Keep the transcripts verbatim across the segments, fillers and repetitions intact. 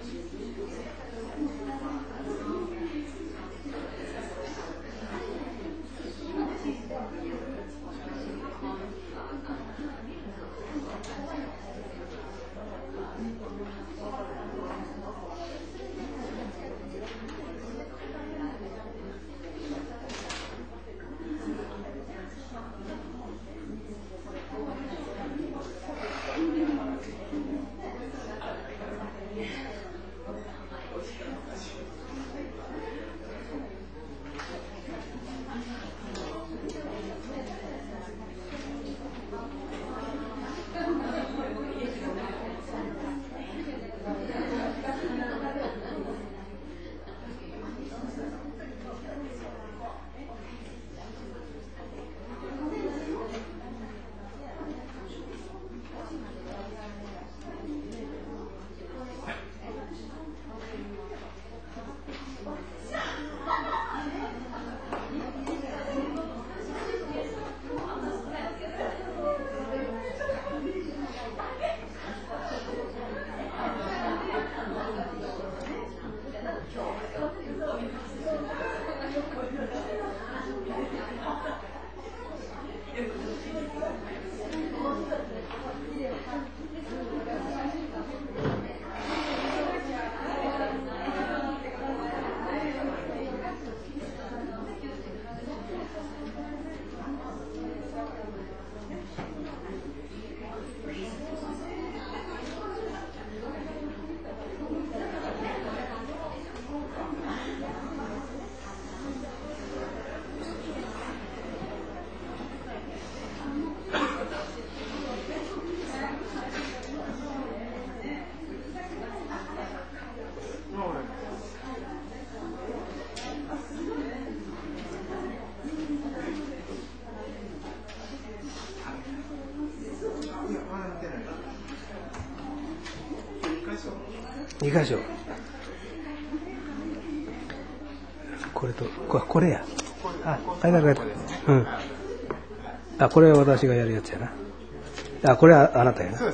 に箇所。これと、ここれや。あ、あれだから、うん。あ、これは私がやるやつやな。あ、これはあなたやな。そうです。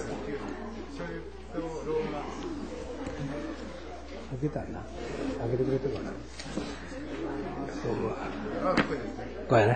開けたらな。開けてくれてるかな。そうは。これやね。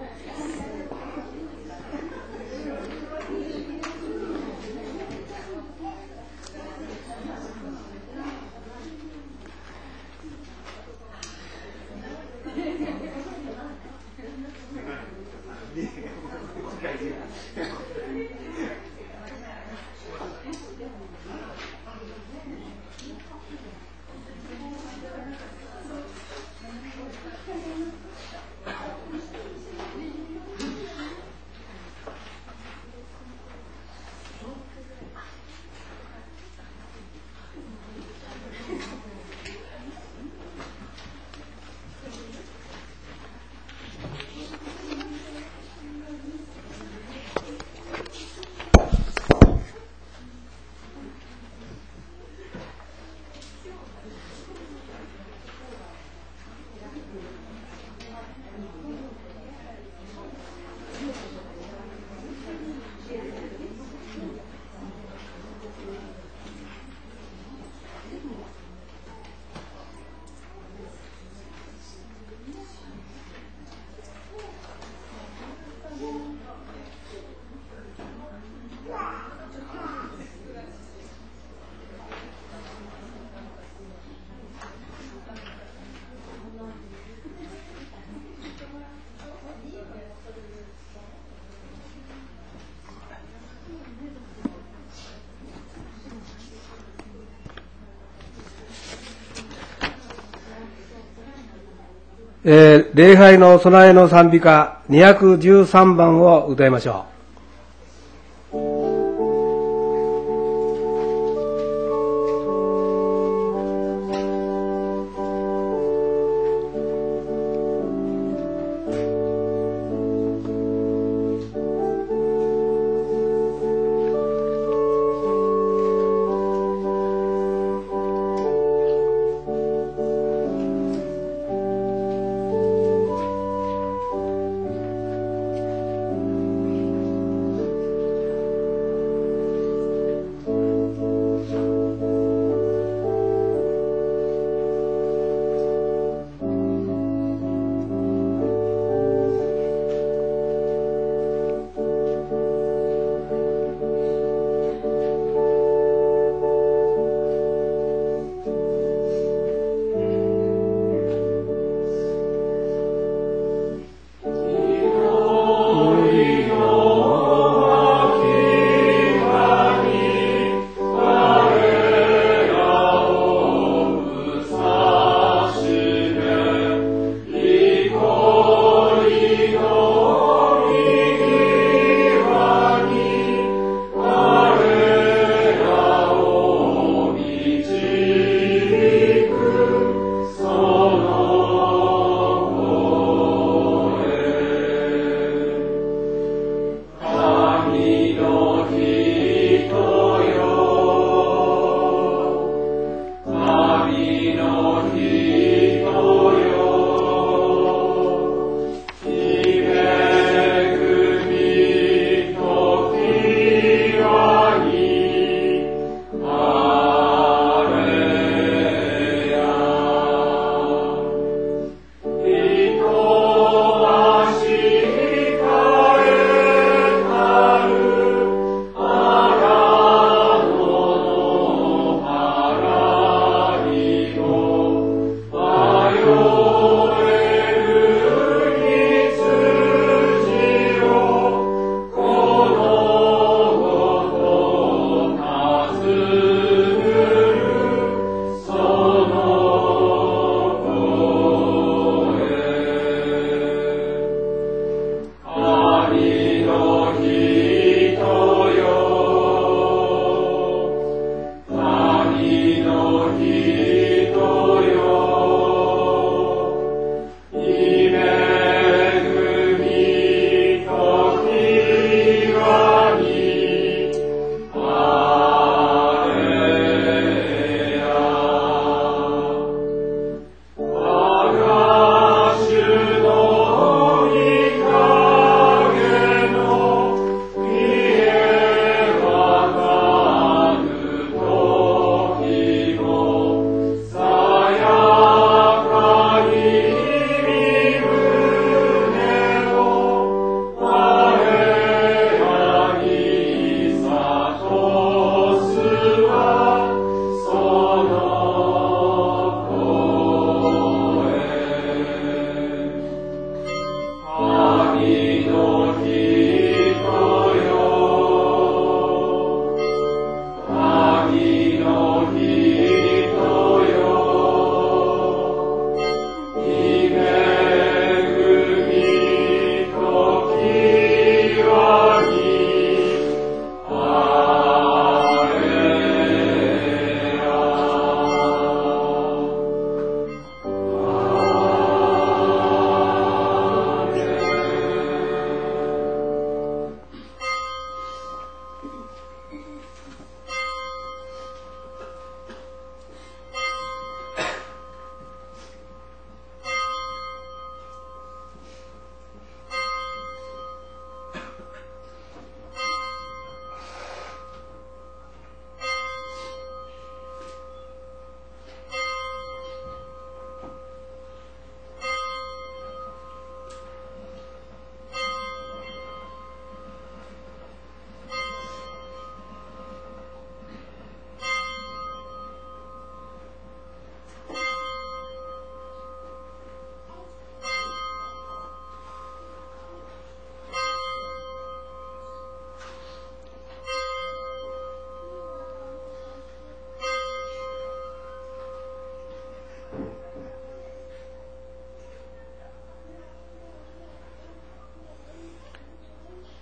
えー、礼拝の備えの賛美歌にひゃくじゅうさんばんを歌いましょう。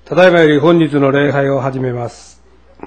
ただいまより本日の礼拝を始めます。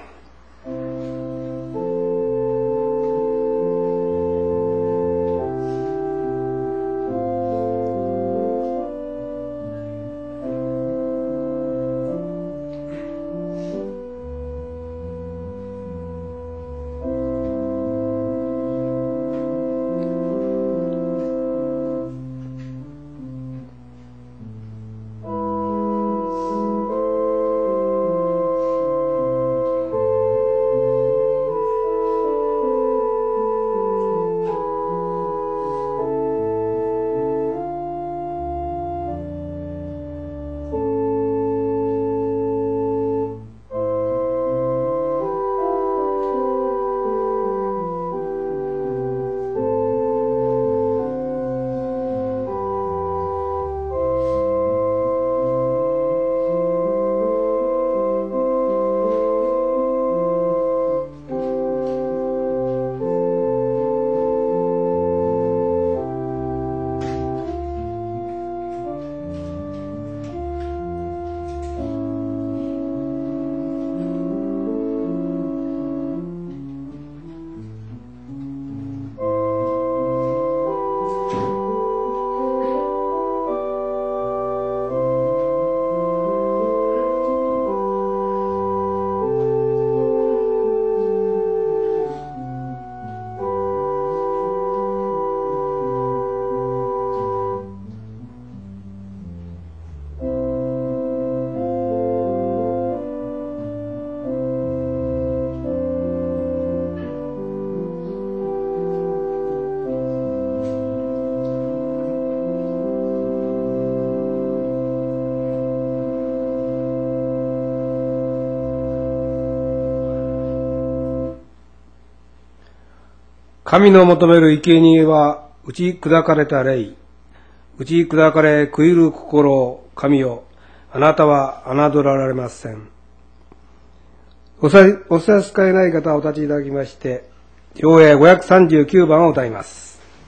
神の求める生贄は打ち砕かれた霊、打ち砕かれ悔いる心を、神よ、あなたは侮られません。おさ、お差し支えない方はお立ちいただきまして、上映ごひゃくさんじゅうきゅうばんを歌います。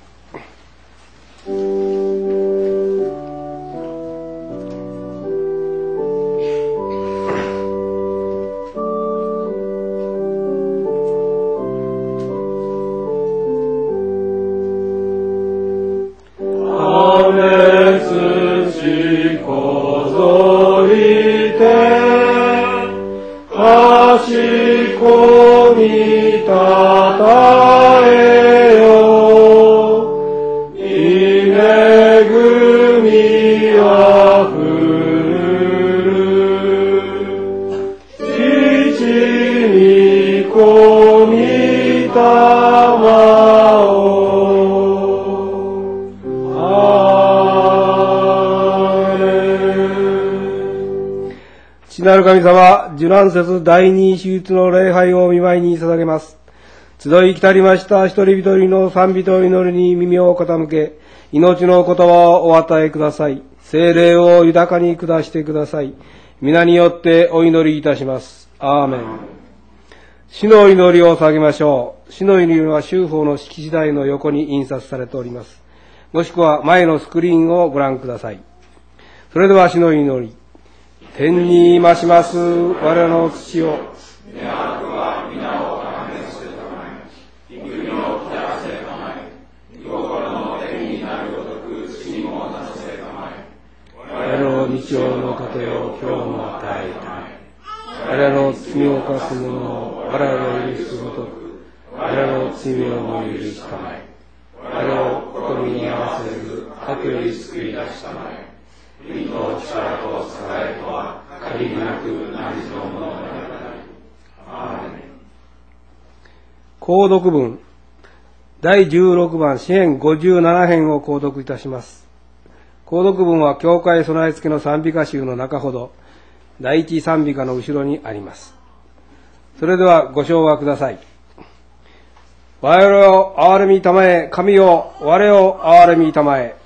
父なる神様、受難節第二手術の礼拝を見舞いに捧げます。集い来たりました一人一人の賛美と祈りに耳を傾け、命の言葉をお与えください。聖霊を豊かに下してください。皆によってお祈りいたします。アーメン。主の祈りを捧げましょう。主の祈りは修法の式次第の横に印刷されております。もしくは前のスクリーンをご覧ください。それでは主の祈り。天に増します我らの父を、願わくは皆をあがめするたまえ、御国を来たらせたまえ、御心の天になるごとく地にもなさせたまえ。我らの日曜の糧を今日も与えたまえ。我らの罪を犯す者を我らの許すごとく、我らの罪をも許したまえ。我らを試みに合わせず悪より救い出したまえ。国と力と栄とは限りなく何のものである。アーメン。購読文だいじゅうろくばん詩編ごじゅうなな編を購読いたします。購読文は教会備え付けの賛美歌集の中ほど第一賛美歌の後ろにあります。それではご唱和ください。我々を憐れみたまえ、神よ我を憐れみたまえ。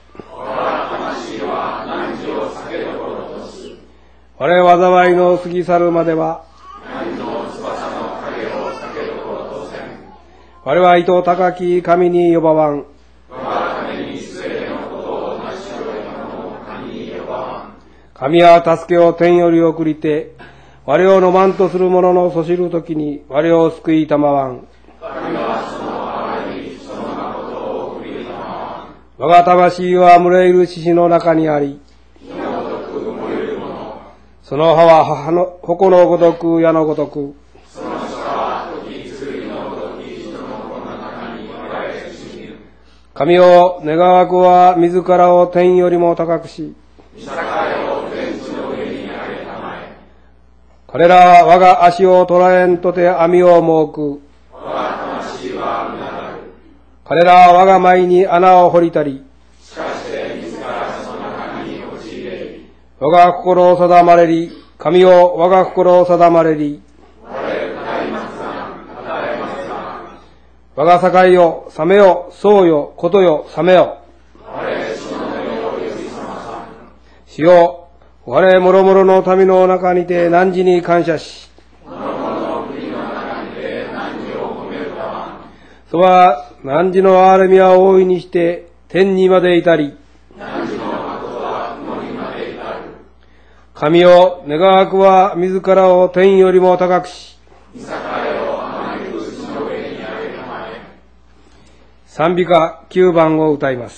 我災いの過ぎ去るまでは、何の翼の影を避けどころとせん。我は糸高き神に呼ばわん。我がためにすべてのことを成し遂げたのを神に呼ばわん。 神は助けを天より送りて、我を飲まんとする者のそしるときに我を救いたまわん。神はその愛にその誠を送りたまわん。我が魂は群れいる獅子の中にあり、火のごとく燃えるもの。その葉は母の矛のごとく矢のごとく。その下は時薬のごとき人の子の中に我へ進みる。神を願わくは自らを天よりも高くし、御境を天地の上に上げたまえ。彼らは我が足を捉えんとて網を設く。我が魂はうなだる。彼らは我が前に穴を掘りたり、しかして自らその中に陥れり。我が心を定まれり、神を我が心を定まれり。我語りますが、語れますが。我が境よ、覚めよ、そうよ、ことよ、覚めよ。我主の目を呼び覚まさ。主よ、我もろもろの民の中にて汝に感謝し、もろもろの国の中にて汝を褒めるたわ。そは汝の憐れみは大いにして天にまで至り、汝の誠は雲にまで至る。神よ、願わくは自らを天よりも高くし、御境をあまねく地の上に上げたまえ。賛美歌きゅうばんを歌います。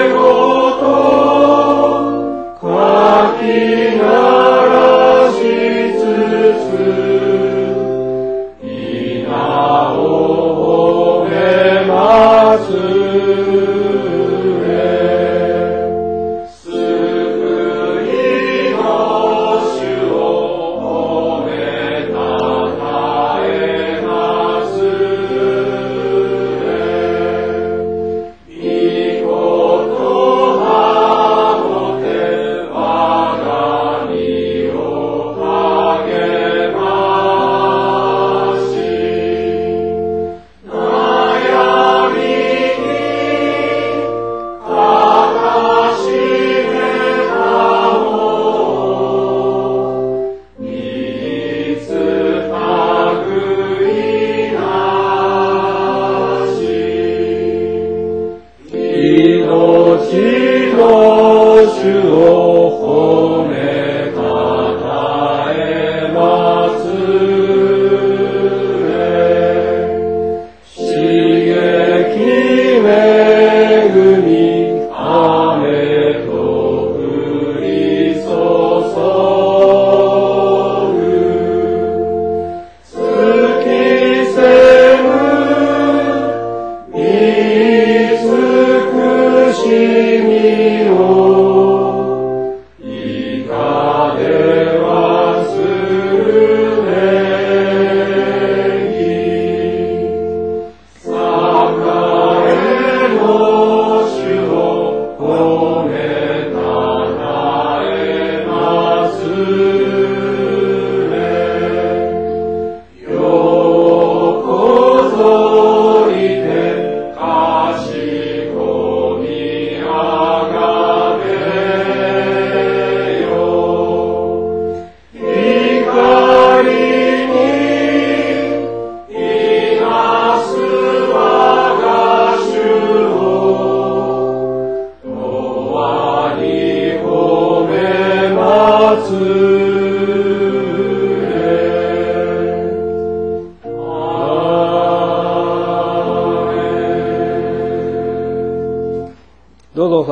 きならし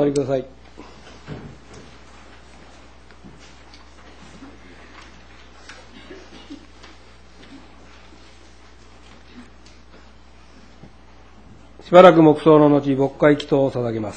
座りください。しばらく黙祷の後、牧会祈祷を捧げます。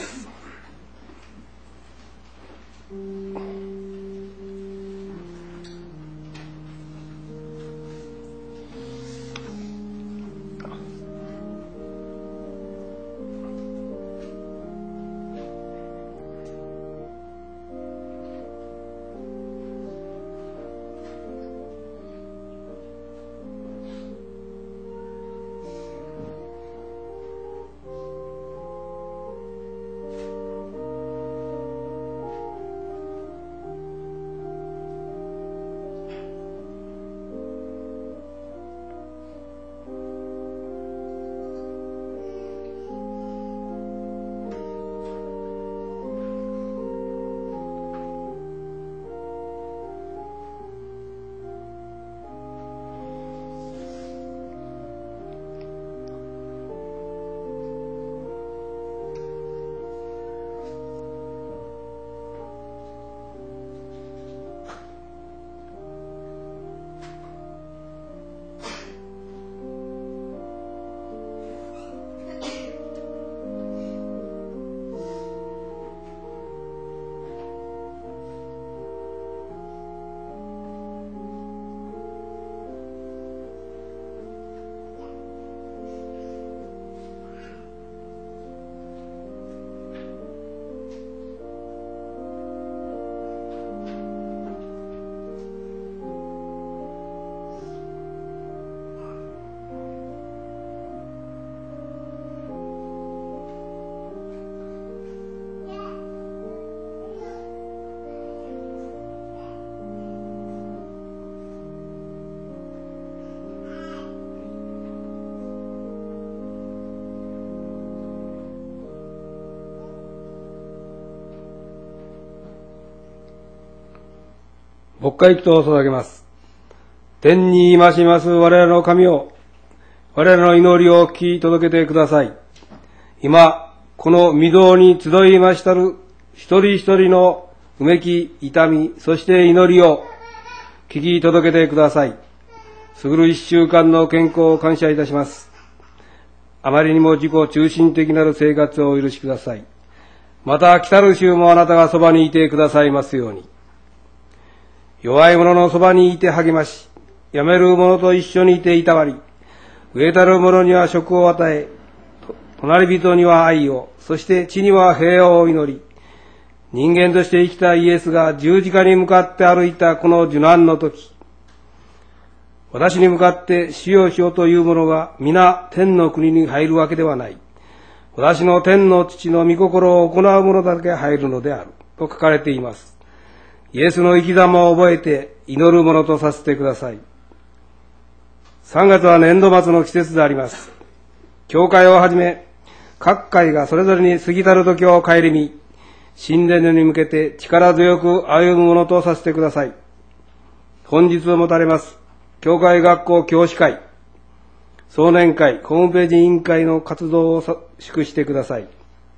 牧会祈祷を捧げます。天にいまします我らの神を、我らの祈りを聞き届けてください。今、この御堂に集いましたる一人一人のうめき、痛み、そして祈りを聞き届けてください。すぐる一週間の健康を感謝いたします。あまりにも自己中心的なる生活をお許しください。また来たる週もあなたがそばにいてくださいますように。弱い者のそばにいて励まし、やめる者と一緒にいていたわり、飢えたる者には食を与え、隣人には愛を、そして地には平和を祈り、人間として生きたイエスが十字架に向かって歩いたこの受難の時、私に向かって死をしようという者が皆天の国に入るわけではない。私の天の父の御心を行う者だけ入るのである。と書かれています。イエスの生き様を覚えて祈るものとさせてください。さんがつは年度末の季節であります。教会をはじめ、各会がそれぞれに過ぎたる時を顧み、新年に向けて力強く歩むものとさせてください。本日をもたれます、教会学校教師会、壮年会、ホームページ委員会の活動を祝してください。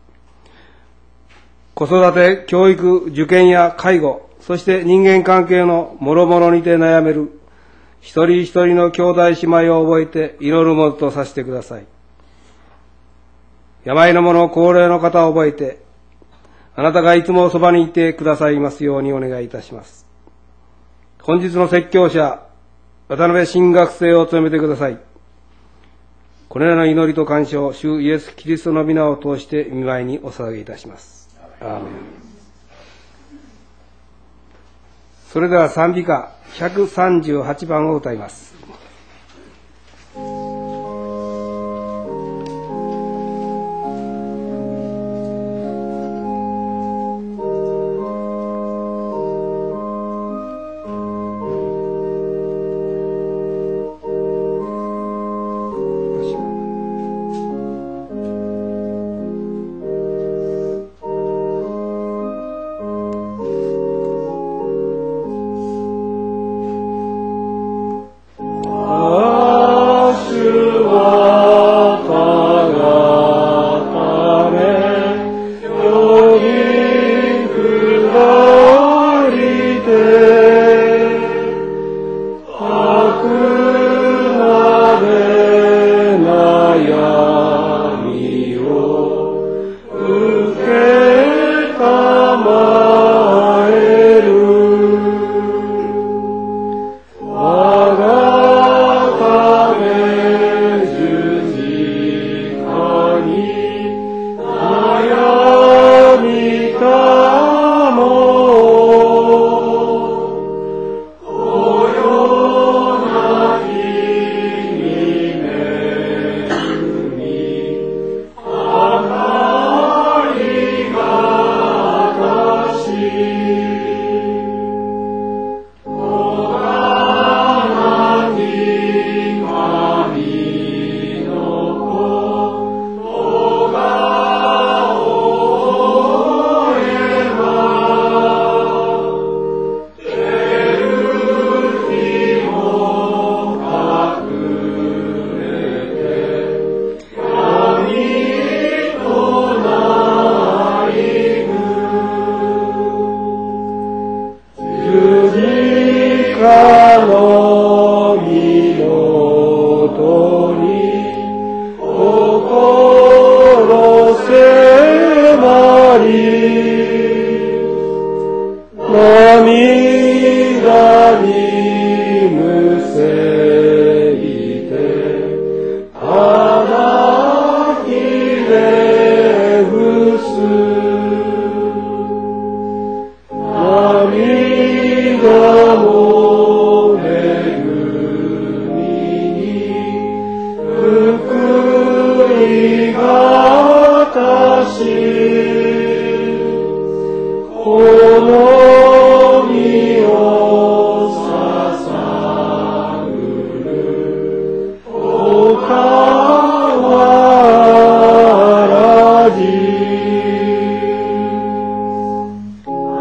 子育て、教育、受験や介護、そして人間関係の諸々にて悩める一人一人の兄弟姉妹を覚えて祈るものとさせてください。病の者、高齢の方を覚えて、あなたがいつもそばにいてくださいますようにお願いいたします。本日の説教者、渡辺新学生を務めてください。これらの祈りと感謝を主イエス・キリストの皆を通して御前にお捧げいたします。アーメン。それでは賛美歌ひゃくさんじゅうはちばんを歌います。 の身のとり心迫り涙にむせいてただひれ伏す涙も恵みに福井がたしこの身を捧ぐるおかわらじあ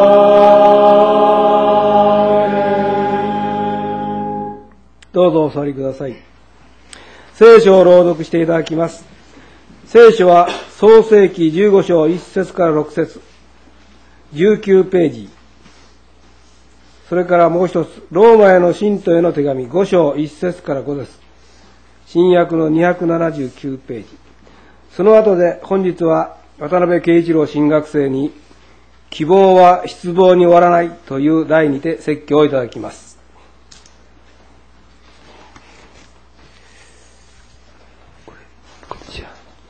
どうぞお座りください。聖書を朗読していただきます。聖書は創世記じゅうご章いっ節からろく節、じゅうきゅうページ、それからもう一つ、ローマへの信徒への手紙ご章いっ節からご節、新約のにひゃくななじゅうきゅうページ、その後で本日は渡辺圭一郎新学生に希望は失望に終わらないという題にて説教をいただきます。こちら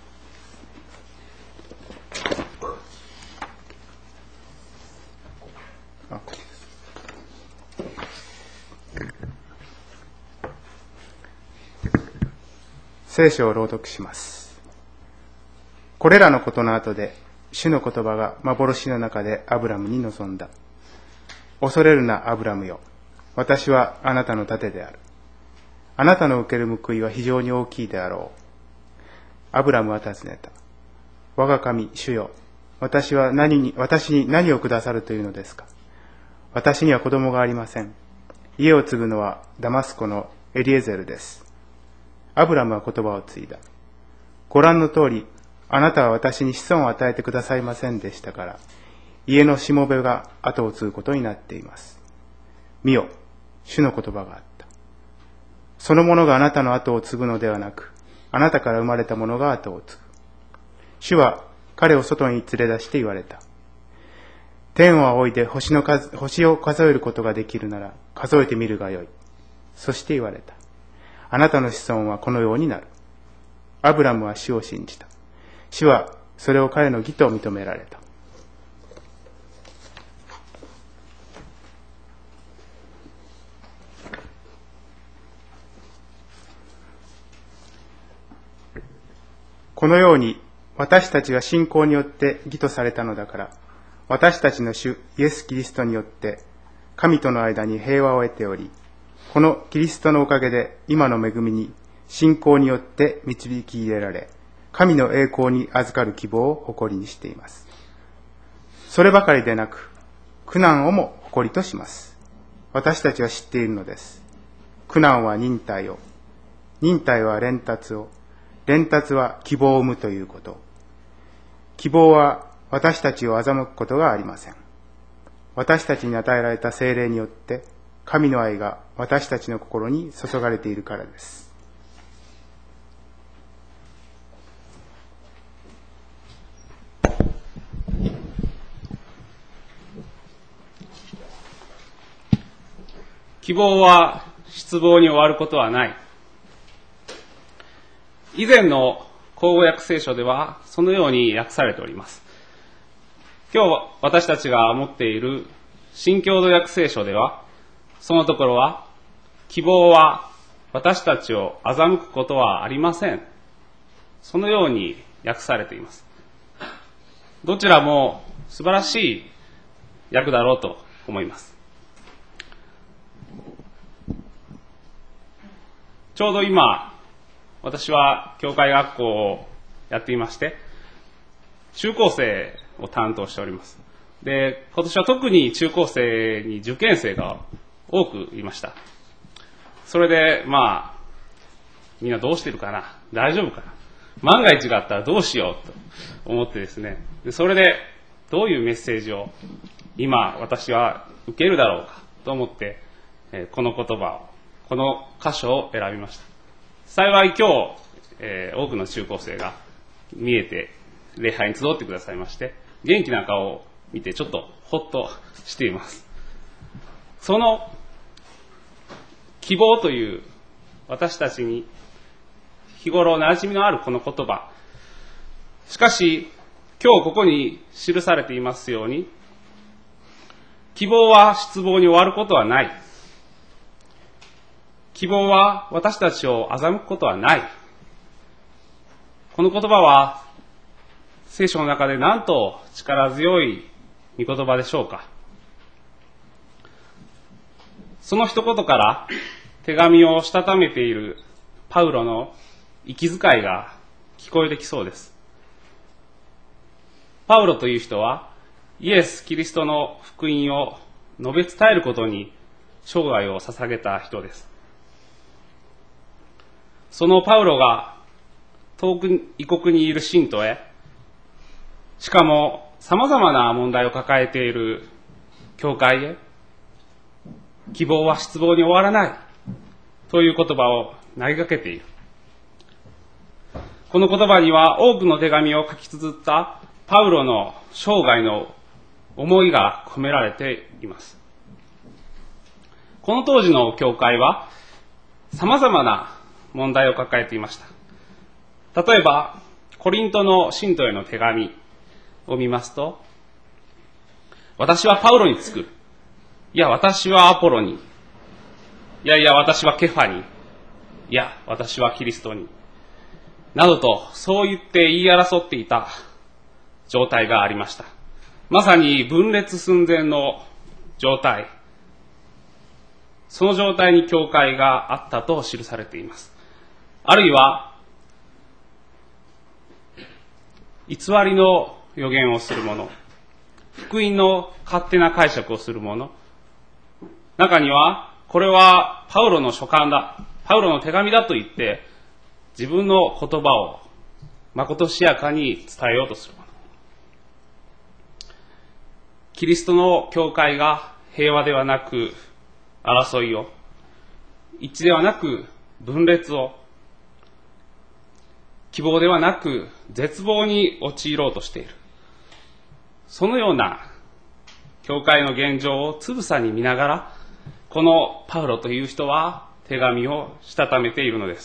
聖書を朗読します。これらのことの後で、主の言葉が幻の中でアブラムに臨んだ。恐れるな、アブラムよ。私はあなたの盾である。あなたの受ける報いは非常に大きいであろう。アブラムは尋ねた。我が神、主よ。私は何に、私に何をくださるというのですか。私には子供がありません。家を継ぐのはダマスコのエリエゼルです。アブラムは言葉を継いだ。ご覧の通り、あなたは私に子孫を与えてくださいませんでしたから、家のしもべが後を継ぐことになっています。見よ、主の言葉があった。その者があなたの後を継ぐのではなく、あなたから生まれた者が後を継ぐ。主は彼を外に連れ出して言われた。天を仰いで星の数、星を数えることができるなら数えてみるがよい。そして言われた。あなたの子孫はこのようになる。アブラムは主を信じた。主はそれを彼の義と認められた。このように私たちが信仰によって義とされたのだから、私たちの主イエス・キリストによって神との間に平和を得ており、このキリストのおかげで今の恵みに信仰によって導き入れられ、神の栄光に預かる希望を誇りにしています。そればかりでなく、苦難をも誇りとします。私たちは知っているのです。苦難は忍耐を、忍耐は連達を、連達は希望を生むということ。希望は私たちを欺くことがありません。私たちに与えられた聖霊によって、神の愛が私たちの心に注がれているからです。 希望は失望に終わることはない。以前の口語訳聖書ではそのように訳されております。今日私たちが持っている新共同訳聖書では、そのところは、希望は私たちを欺くことはありません。そのように訳されています。どちらも素晴らしい訳だろうと思います。ちょうど今、私は教会学校をやっていまして、中高生を担当しております。で、今年は特に中高生に受験生が多くいました。それで、まあ、みんなどうしてるかな、大丈夫かな、万が一があったらどうしようと思ってですね、でそれでどういうメッセージを今私は受けるだろうかと思ってえーこの言葉を、この箇所を選びました。幸い今日、えー多くの中高生が見えて礼拝に集ってくださいまして、元気な顔を見てちょっとほっとしています。その希望という私たちに日頃馴染みのあるこの言葉、しかし今日ここに記されていますように、希望は失望に終わることはない。希望は私たちを欺くことはない。この言葉は聖書の中でなんと力強い御言葉でしょうか。その一言から手紙をしたためているパウロの息遣いが聞こえてきそうです。パウロという人はイエス・キリストの福音を述べ伝えることに生涯を捧げた人です。そのパウロが遠く異国にいる信徒へ、しかも様々な問題を抱えている教会へ、希望は失望に終わらないという言葉を投げかけている。この言葉には多くの手紙を書き綴ったパウロの生涯の思いが込められています。この当時の教会は様々な問題を抱えていました。例えばコリントの信徒への手紙を見ますと、私はパウロにつく、いや私はアポロに、いやいや私はケファに、いや私はキリストに、などとそう言って言い争っていた状態がありました。まさに分裂寸前の状態、その状態に教会があったと記されています。あるいは偽りの予言をする者、福音の勝手な解釈をする者、中にはこれはパウロの書簡だ、パウロの手紙だと言って自分の言葉をまことしやかに伝えようとする者、キリストの教会が平和ではなく争いを、一致ではなく分裂を、希望ではなく絶望に陥ろうとしている、そのような教会の現状をつぶさに見ながら、このパウロという人は手紙をしたためているのです。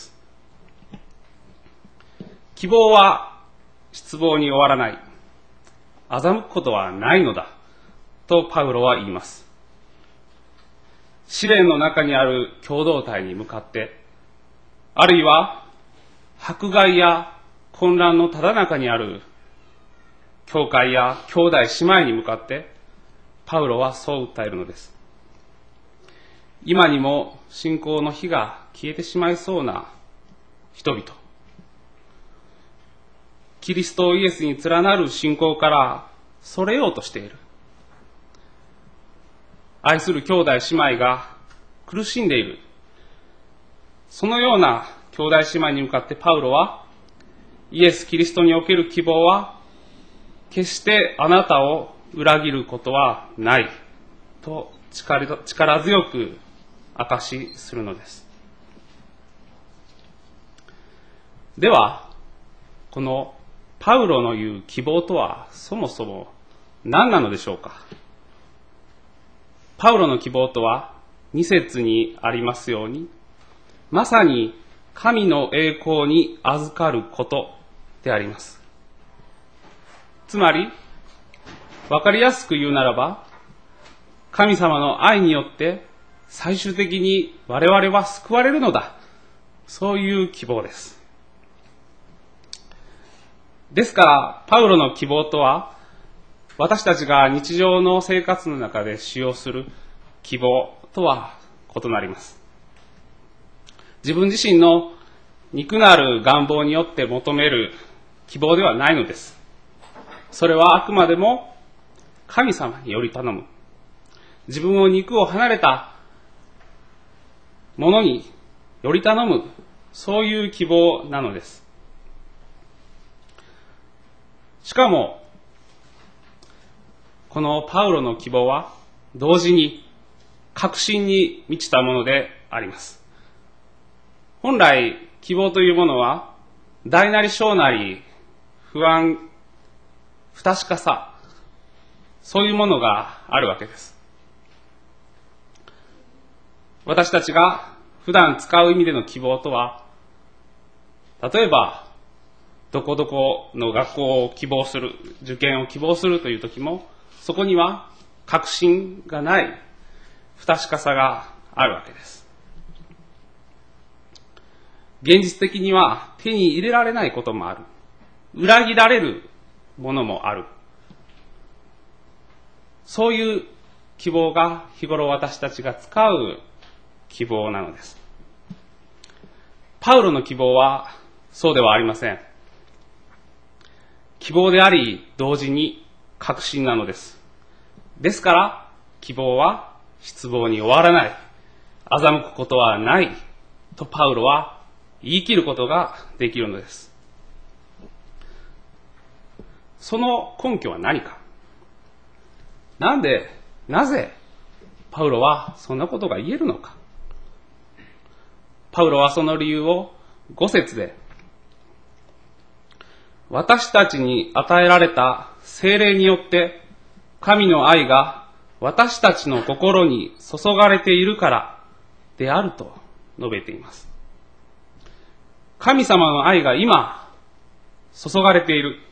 希望は失望に終わらない、欺くことはないのだとパウロは言います。試練の中にある共同体に向かって、あるいは迫害や混乱のただ中にある教会や兄弟姉妹に向かってパウロはそう訴えるのです。今にも信仰の火が消えてしまいそうな人々、キリストイエスに連なる信仰からそれようとしている、愛する兄弟姉妹が苦しんでいる、そのような兄弟姉妹に向かってパウロは、イエス・キリストにおける希望は決してあなたを裏切ることはないと力強く証しするのです。ではこのパウロの言う希望とはそもそも何なのでしょうか。パウロの希望とはに節にありますように、まさに神の栄光に預かることであります。つまり分かりやすく言うならば、神様の愛によって最終的に我々は救われるのだ、そういう希望です。ですからパウロの希望とは、私たちが日常の生活の中で使用する希望とは異なります。自分自身の肉なる願望によって求める希望ではないのです。それはあくまでも神様により頼む、自分を肉を離れたものにより頼む、そういう希望なのです。しかもこのパウロの希望は同時に確信に満ちたものであります。本来、希望というものは、大なり小なり、不安、不確かさ、そういうものがあるわけです。私たちが普段使う意味での希望とは、例えば、どこどこの学校を希望する、受験を希望するという時も、そこには確信がない、不確かさがあるわけです。現実的には手に入れられないこともある。裏切られるものもある。そういう希望が日頃私たちが使う希望なのです。パウロの希望はそうではありません。希望であり同時に確信なのです。ですから希望は失望に終わらない、欺くことはないとパウロは言い切ることができるのです。その根拠は何か。なんで、なぜパウロはそんなことが言えるのか。パウロはその理由をご節で、私たちに与えられた聖霊によって神の愛が私たちの心に注がれているからであると述べています。神様の愛が今注がれている。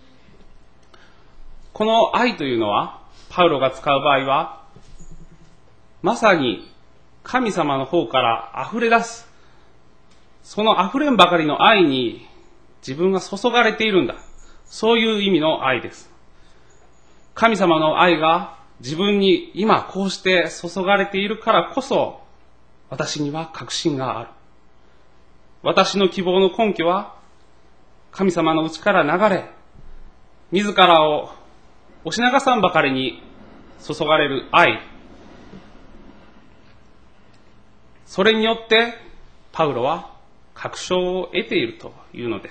この愛というのはパウロが使う場合はまさに神様の方から溢れ出す、その溢れんばかりの愛に自分が注がれているんだ。そういう意味の愛です。神様の愛が自分に今こうして注がれているからこそ私には確信がある。私の希望の根拠は神様の内から流れ、自らを押し流さんばかりに注がれる愛。それによってパウロは確証を得ているというのです。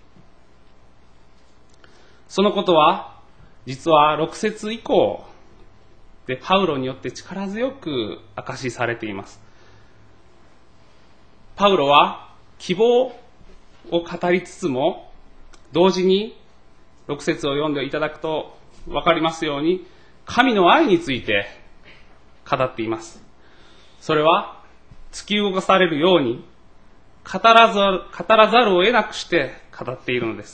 そのことは実はろく節以降でパウロによって力強く証しされています。パウロは希望を語りつつも同時にろく節を読んでいただくと分かりますように神の愛について語っています。それは突き動かされるように語らざる、語らざるを得なくして語っているのです。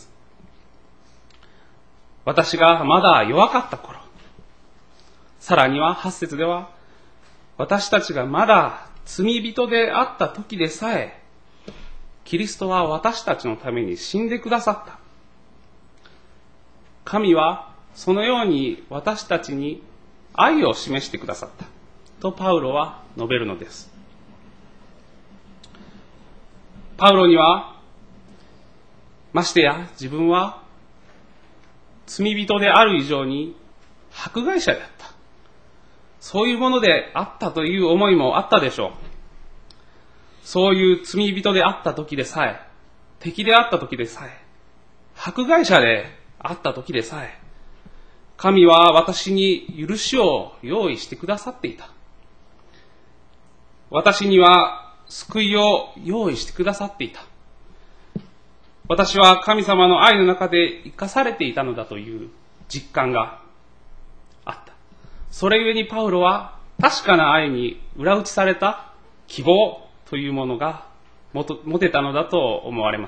私がまだ弱かった頃、さらにははち節では私たちがまだ罪人であった時でさえキリストは私たちのために死んでくださった。神はそのように私たちに愛を示してくださったとパウロは述べるのです。パウロにはましてや自分は罪人である以上に迫害者であった、そういうものであったという思いもあったでしょう。そういう罪人であった時でさえ、敵であった時でさえ、迫害者であった時でさえ、神は私に許しを用意してくださっていた。私には救いを用意してくださっていた。私は神様の愛の中で生かされていたのだという実感があった。それゆえにパウロは確かな愛に裏打ちされた希望というものが持てたのだと思われます。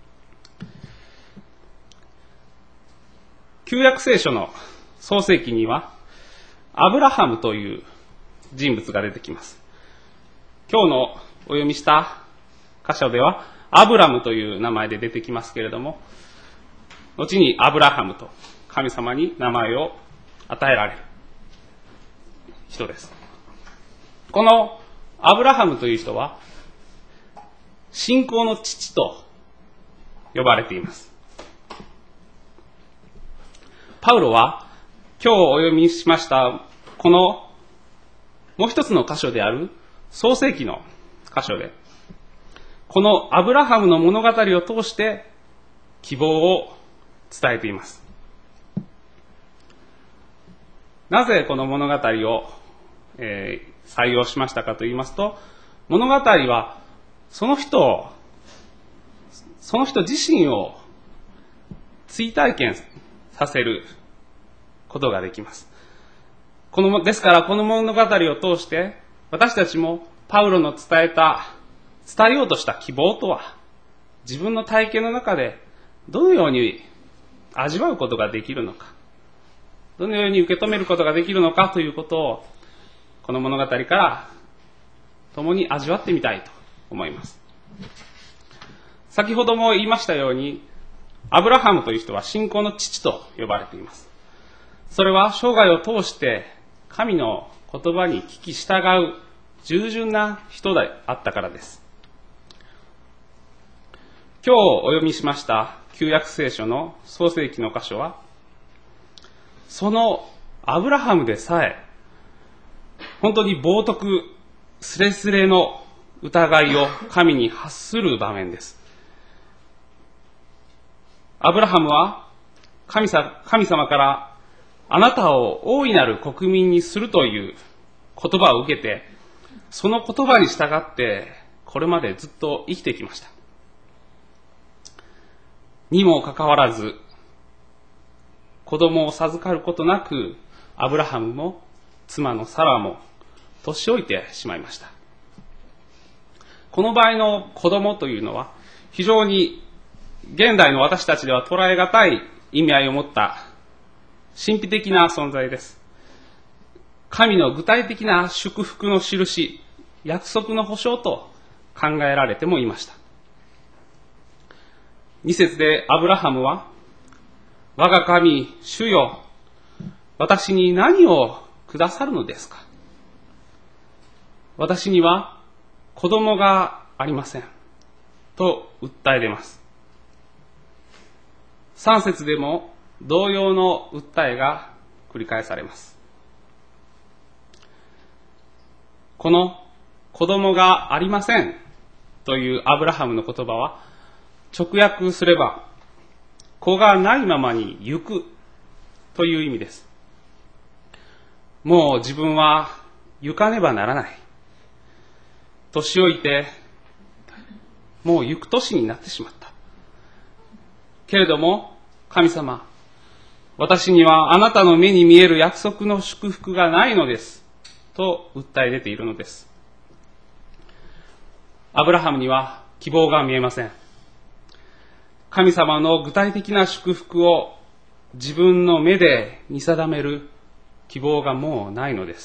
旧約聖書の創世記にはアブラハムという人物が出てきます。今日のお読みした箇所ではアブラムという名前で出てきますけれども、後にアブラハムと神様に名前を与えられる人です。このアブラハムという人は信仰の父と呼ばれています。パウロは今日お読みしましたこのもう一つの箇所である創世記の箇所で、このアブラハムの物語を通して希望を伝えています。なぜこの物語をえー、採用しましたかと言いますと、物語はその人を、その人自身を追体験させることができます。このですからこの物語を通して私たちもパウロの伝えた伝えようとした希望とは自分の体験の中でどのように味わうことができるのか、どのように受け止めることができるのかということをこの物語から共に味わってみたいと思います。先ほども言いましたように、アブラハムという人は信仰の父と呼ばれています。それは生涯を通して神の言葉に聞き従う従順な人であったからです。今日お読みしました旧約聖書の創世記の箇所は、そのアブラハムでさえ本当に冒涜すれすれの疑いを神に発する場面です。アブラハムは神様、神様からあなたを大いなる国民にするという言葉を受けて、その言葉に従ってこれまでずっと生きてきました。にもかかわらず、子供を授かることなく、アブラハムも妻のサラも年老いてしまいました。この場合の子供というのは、非常に現代の私たちでは捉えがたい意味合いを持った神秘的な存在です。神の具体的な祝福の印、約束の保証と考えられてもいました。に節でアブラハムは、我が神、主よ、私に何をくださるのですか。私には子供がありません。と訴え出ます。さん節でも同様の訴えが繰り返されます。この子供がありませんというアブラハムの言葉は、直訳すれば子がないままに行くという意味です。もう自分は行かねばならない。年老いてもう行く年になってしまった。けれども神様、私にはあなたの目に見える約束の祝福がないのですと訴え出ているのです。アブラハムには希望が見えません。神様の具体的な祝福を自分の目で見定める希望がもうないのです。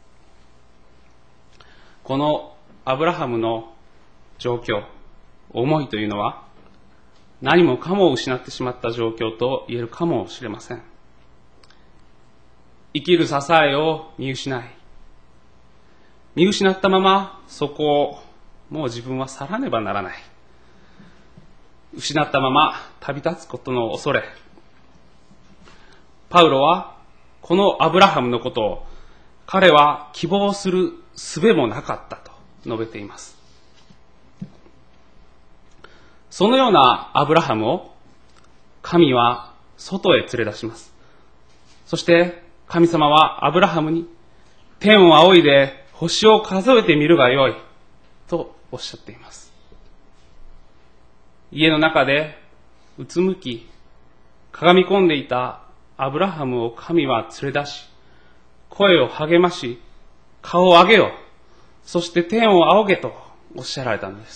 このアブラハムの状況、思いというのは何もかも失ってしまった状況と言えるかもしれません。生きる支えを見失い、見失ったままそこをもう自分は去らねばならない。失ったまま旅立つことの恐れ。パウロはこのアブラハムのことを、彼は希望する術もなかったと述べています。そのようなアブラハムを神は外へ連れ出します。そして神様はアブラハムに、天を仰いで星を数えてみるがよいとおっしゃっています。家の中でうつむき、かがみ込んでいたアブラハムを神は連れ出し、声を励まし、顔を上げよ、そして天を仰げとおっしゃられたのです。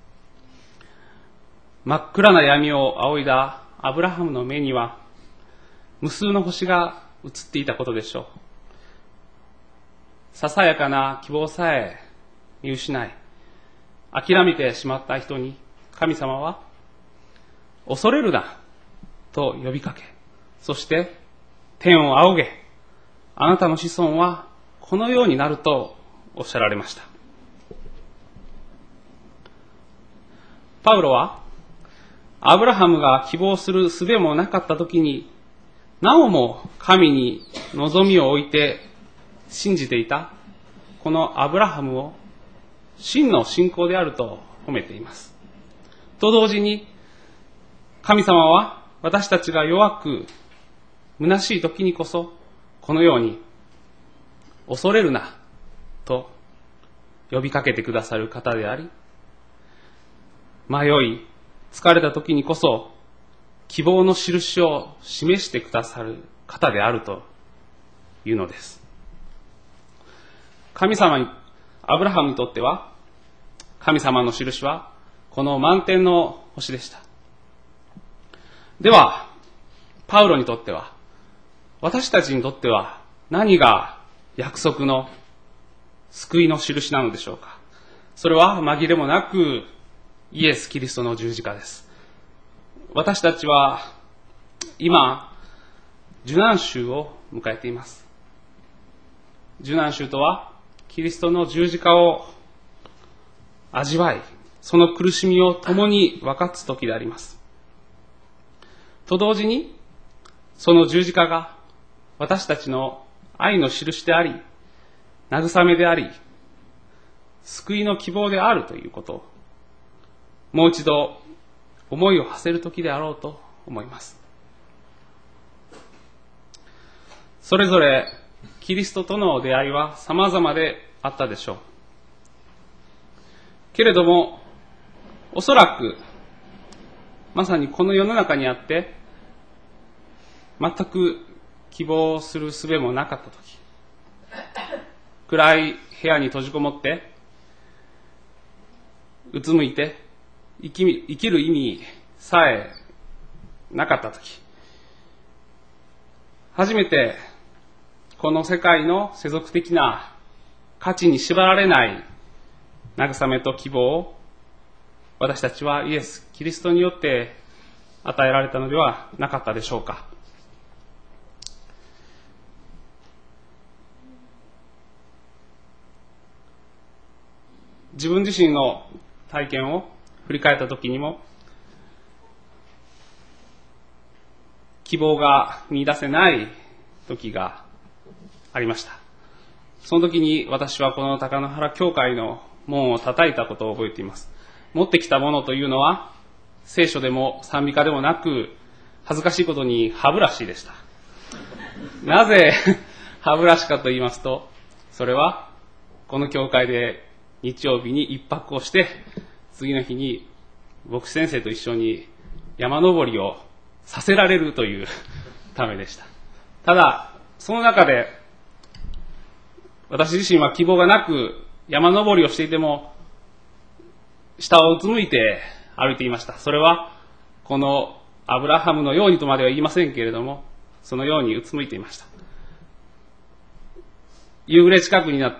真っ暗な闇を仰いだアブラハムの目には、無数の星が映っていたことでしょう。ささやかな希望さえ見失い、諦めてしまった人に、神様は、恐れるなと呼びかけ、そして天を仰げ、あなたの子孫はこのようになるとおっしゃられました。パウロは、アブラハムが希望する術もなかったときに、なおも神に望みを置いて信じていたこのアブラハムを真の信仰であると褒めています。と同時に、神様は私たちが弱く虚しい時にこそ、このように恐れるなと呼びかけてくださる方であり、迷い疲れた時にこそ希望の印を示してくださる方であるというのです。神様に、アブラハムにとっては神様の印はこの満天の星でした。ではパウロにとっては、私たちにとっては何が約束の救いの印なのでしょうか。それは紛れもなくイエス・キリストの十字架です。私たちは今受難週を迎えています。受難週とはキリストの十字架を味わい、その苦しみを共に分かつ時であります。と同時にその十字架が私たちの愛の印であり、慰めであり、救いの希望であるということをもう一度思いを馳せる時であろうと思います。それぞれキリストとの出会いは様々であったでしょう。けれども、おそらくまさにこの世の中にあって全く希望する術もなかったとき、暗い部屋に閉じこもってうつむいて生き、生きる意味さえなかったとき、初めてこの世界の世俗的な価値に縛られない慰めと希望を私たちはイエス・キリストによって与えられたのではなかったでしょうか。自分自身の体験を振り返った時にも、希望が見出せない時がありました。その時に私はこの高野原教会の門を叩いたことを覚えています。持ってきたものというのは聖書でも賛美歌でもなく、恥ずかしいことに歯ブラシでした。なぜ歯ブラシかと言いますと、それはこの教会で日曜日に一泊をして、次の日に牧師先生と一緒に山登りをさせられるというためでした。ただその中で私自身は希望がなく、山登りをしていても下をうつむいて歩いていました。それはこのアブラハムのようにとまでは言いませんけれども、そのようにうつむいていました。夕暮れ近くになって、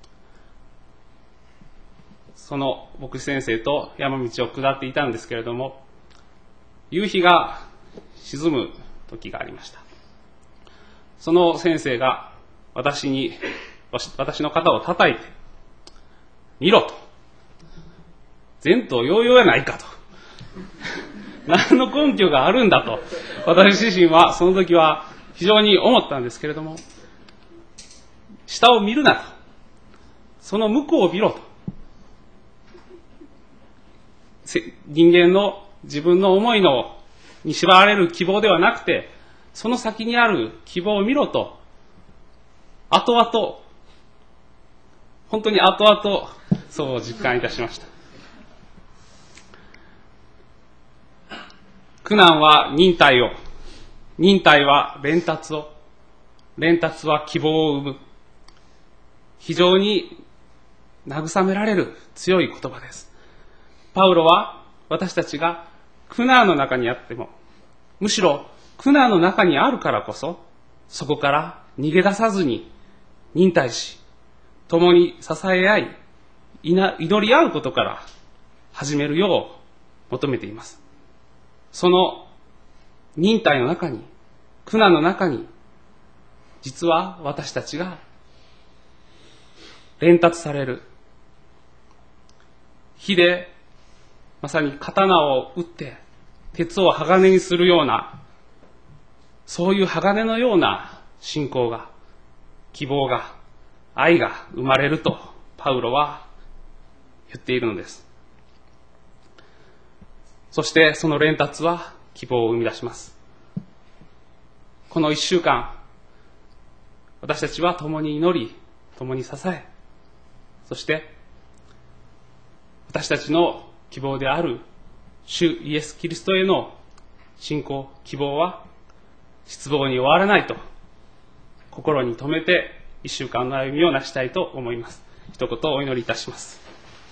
その牧師先生と山道を下っていたんですけれども、夕日が沈む時がありました。その先生が私に、私の肩を叩いて、見ろと。前途洋々やないかと。何の根拠があるんだと。私自身はその時は非常に思ったんですけれども、下を見るなと。その向こうを見ろと。人間の自分の思いのに縛られる希望ではなくて、その先にある希望を見ろと、後々、本当に後々、そう実感いたしました。苦難は忍耐を、忍耐は連達を、連達は希望を生む。非常に慰められる強い言葉です。パウロは私たちが苦難の中にあっても、むしろ苦難の中にあるからこそ、そこから逃げ出さずに忍耐し、共に支え合い、祈り合うことから始めるよう求めています。その忍耐の中に、苦難の中に、実は私たちが連達される。火でまさに刀を打って鉄を鋼にするような、そういう鋼のような信仰が、希望が、愛が生まれるとパウロは言っているのです。そしてその連達は希望を生み出します。この一週間、 私たちは共に祈り、共に支え、そして私たちの希望である主イエス・キリストへの信仰、希望は失望に終わらないと心に留めて一週間の歩みをなしたいと思います。一言お祈りいたします。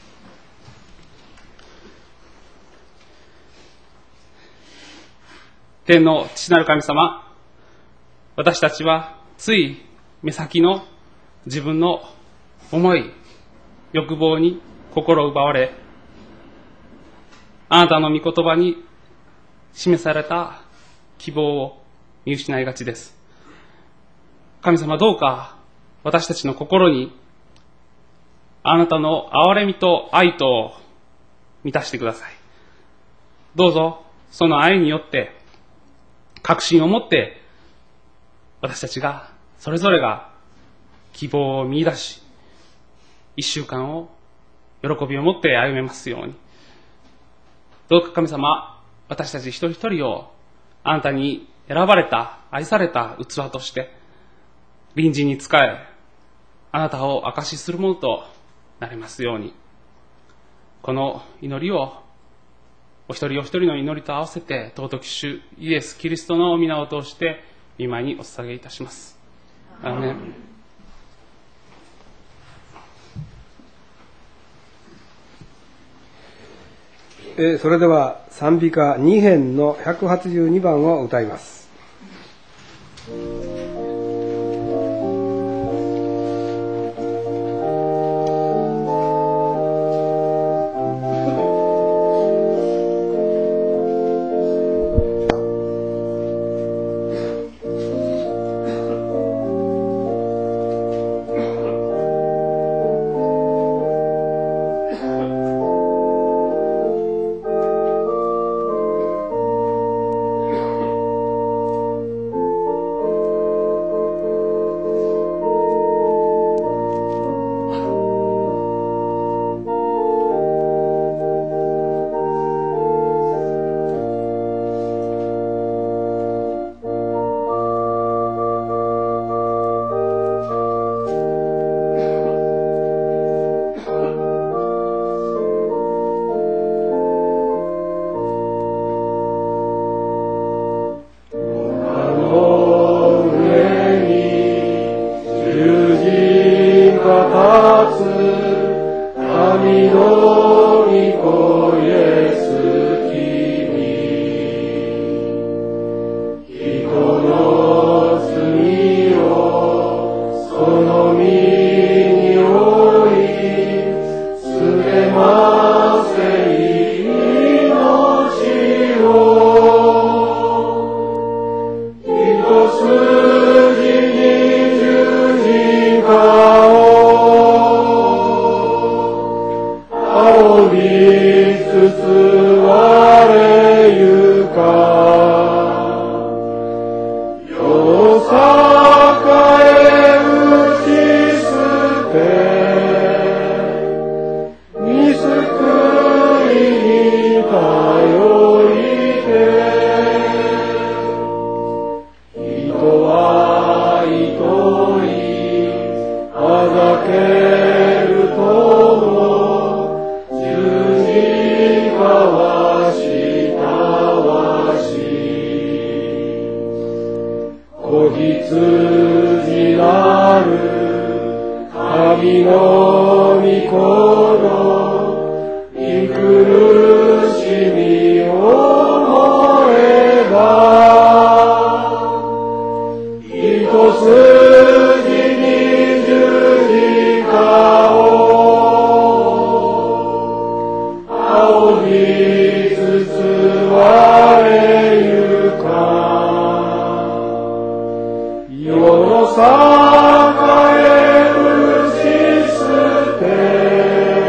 天の父なる神様、私たちはつい目先の自分の思い、欲望に心奪われ、あなたの御言葉に示された希望を見失いがちです。神様、どうか私たちの心にあなたの憐れみと愛と満たしてください。どうぞその愛によって確信を持って私たちがそれぞれが希望を見出し、一週間を喜びを持って歩めますように。どうか神様、私たち一人一人をあなたに選ばれた、愛された器として隣人に仕え、あなたを証しするものとなれますように。この祈りをお一人お一人の祈りと合わせて尊き主イエス・キリストの皆を通して御前にお捧げいたします。アーメン。 えーそれでは賛美歌に編のひゃくはちじゅうにばんを歌います。 世の栄えうち捨て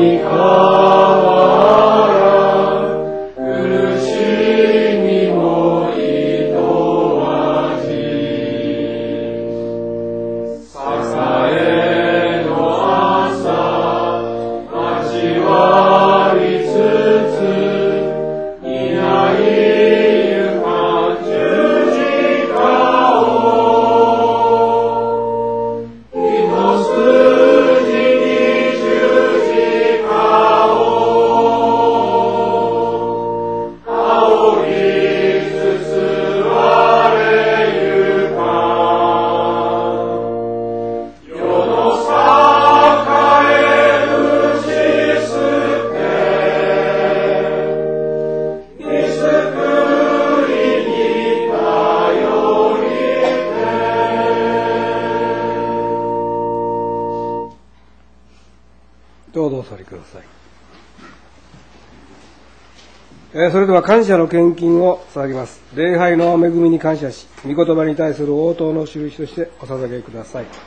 どうぞお座りください。えー、それでは感謝の献金を捧げます。礼拝の恵みに感謝し、御言葉に対する応答の印としてお捧げください。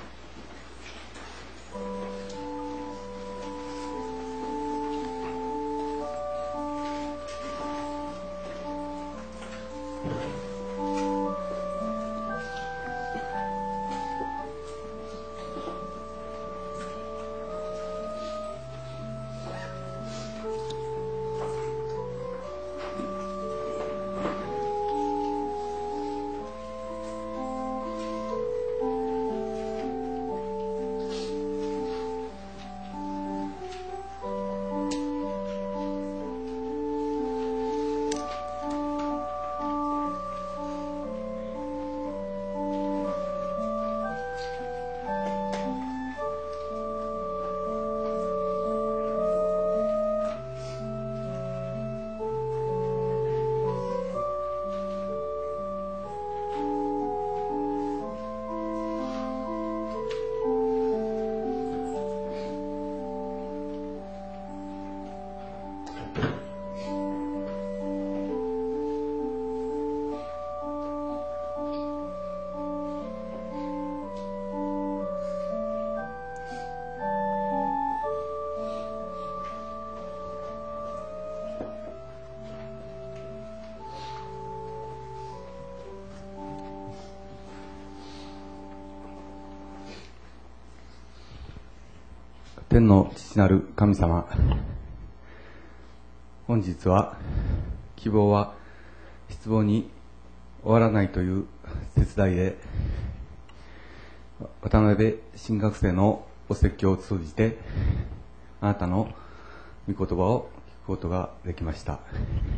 天の父なる神様、本日は希望は失望に終わらないという説題で、渡辺新学生のお説教を通じてあなたの御言葉を聞くことができました。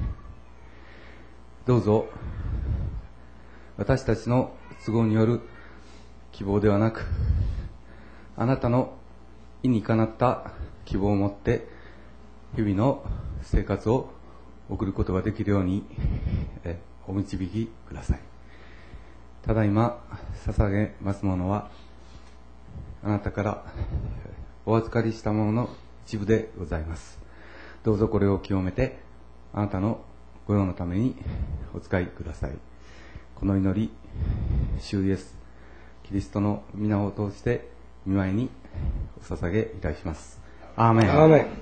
どうぞ私たちの都合による希望ではなく、あなたの意にかなった希望を持って日々の生活を送ることができるようにえお導きください。ただいま捧げますものはあなたからお預かりしたものの一部でございます。どうぞこれを清めてあなたの御用のためにお使いください。この祈り、主イエスキリストの皆を通して御前にお捧げいたします。アーメン。 アーメン。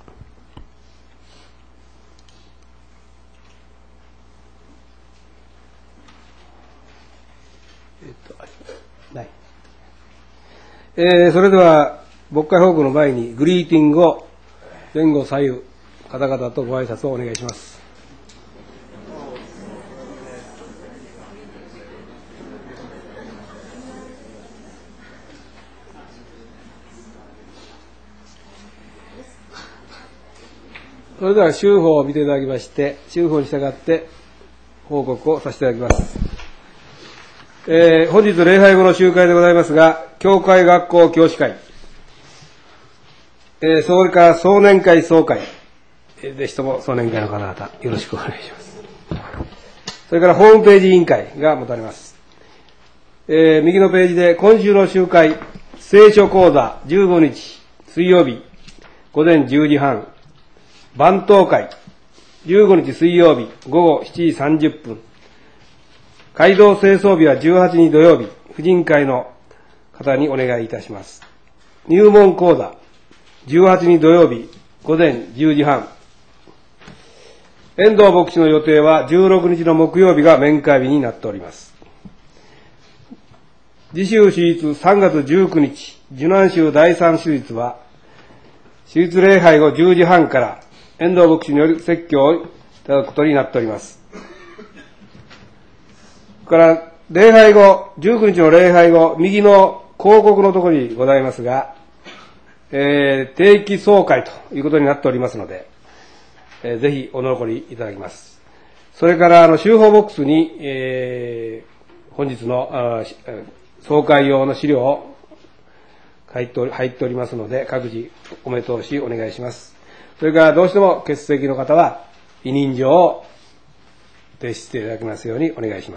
えっと、ありますない。えー、それでは牧会報告の前にグリーティングを前後左右方々とご挨拶をお願いします。それでは修法を見ていただきまして、修法に従って報告をさせていただきます。えー、本日礼拝後の集会でございますが、教会学校教師会、えー、それから壮年会総会、ぜひとも壮年会の方々よろしくお願いします。それからホームページ委員会が持たれます。えー、右のページで今週の集会、聖書講座じゅうごにち水曜日午前じゅうじはん、番頭会、じゅうごにち水曜日午後しちじさんじゅっぷん、街道清掃日はじゅうはちにち土曜日、婦人会の方にお願いいたします。入門講座、じゅうはちにち土曜日午前じゅうじはん。遠藤牧師の予定はじゅうろくにちの木曜日が面会日になっております。次週手術さんがつじゅうくにち、受難週第三手術は、手術礼拝後じゅうじはんから遠藤牧師による説教をいただくことになっております。それから礼拝後、じゅうくにちの礼拝後、右の広告のところにございますが、えー、定期総会ということになっておりますので、えー、ぜひお残りいただきます。それからあの修法ボックスに、えー、本日のあ総会用の資料を入っており、入っておりますので、各自お目通しお願いします。それからどうしても欠席の方は委任状を提出していただきますようにお願いします。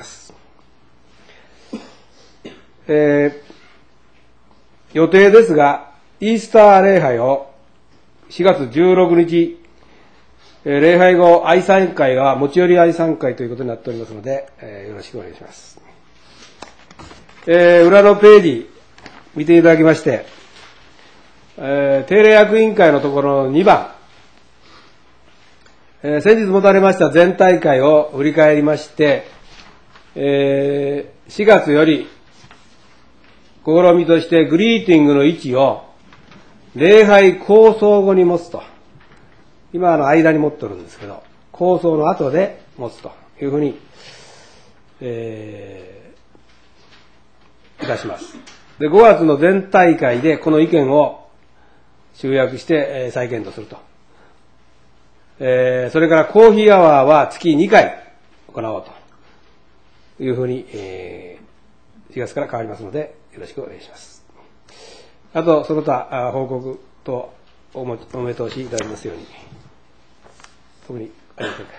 えー、予定ですが、イースター礼拝をしがつじゅうろくにち、えー、礼拝後愛賛会は持ち寄り愛賛会ということになっておりますので、えー、よろしくお願いします。えー、裏のページ見ていただきまして、えー、定例役員会のところのにばん、えー、先日持たれました全体会を振り返りまして、えー、しがつより試みとしてグリーティングの位置を礼拝構想後に持つと。今あの間に持ってるんですけど、構想の後で持つというふうに、えー、いたします。で、ごがつの全体会でこの意見を集約して、えー、再検討すると。えー、それからコーヒーアワーは月にかい行おうというふうに、えー、しがつから変わりますので、よろしくお願いします。あと、その他、報告とお目通しいただきますように。特にありませんか。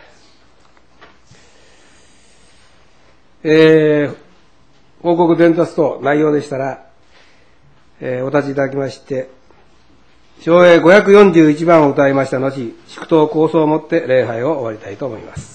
えー、報告伝達と内容でしたら、えー、お立ちいただきまして、唱詠ごひゃくよんじゅういちばんを歌いました後、祝祷構想をもって礼拝を終わりたいと思います。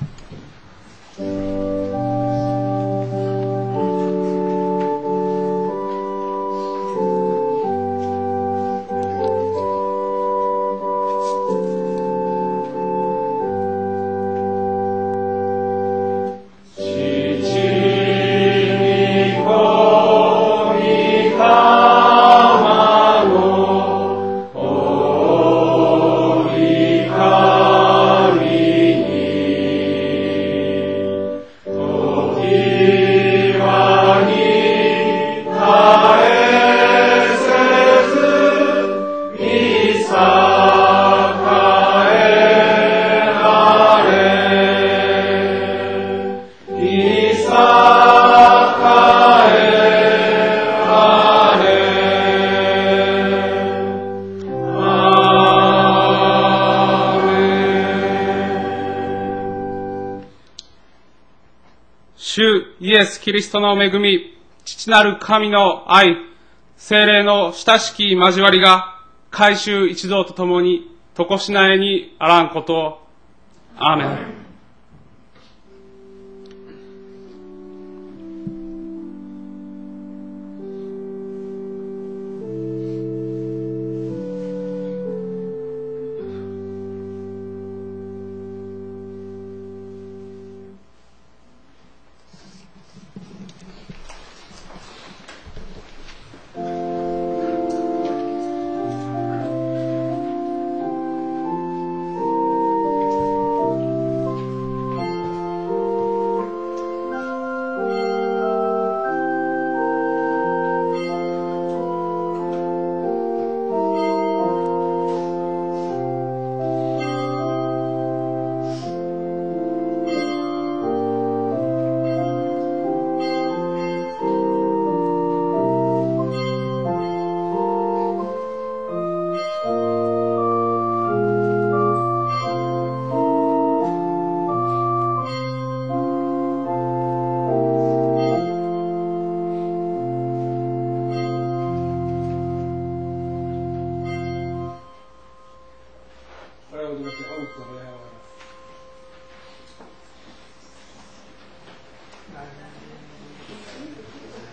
主イエス・キリストの恵み、父なる神の愛、聖霊の親しき交わりが、改宗一同と共に、とこしなえにあらんことを。アーメン。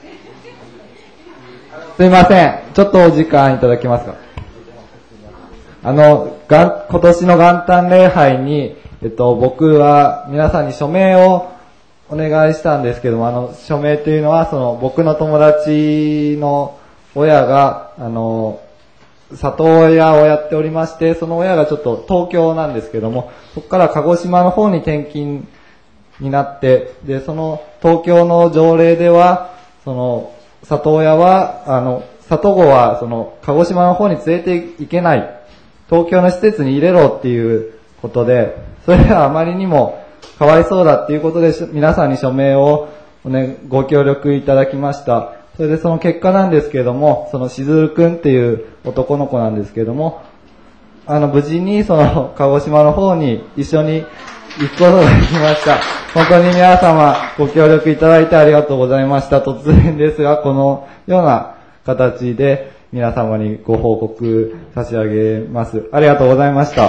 すいません。ちょっとお時間いただけますか。 あの、が今年の元旦礼拝に、えっと、僕は皆さんに署名をお願いしたんですけども、あの、署名というのは、その、僕の友達の親が、あの、里親をやっておりまして、その親がちょっと東京なんですけども、そこから鹿児島の方に転勤になって、で、その東京の条例では、その、里親は、あの、里子は、その、鹿児島の方に連れて行けない。東京の施設に入れろっていうことで、それはあまりにもかわいそうだっていうことで、皆さんに署名を、ね、ご協力いただきました。それでその結果なんですけども、そのしずるくんっていう男の子なんですけども、あの、無事にその、鹿児島の方に一緒に行くことができました。本当に皆様ご協力いただいてありがとうございました。突然ですが、このような形で皆様にご報告差し上げます。ありがとうございました。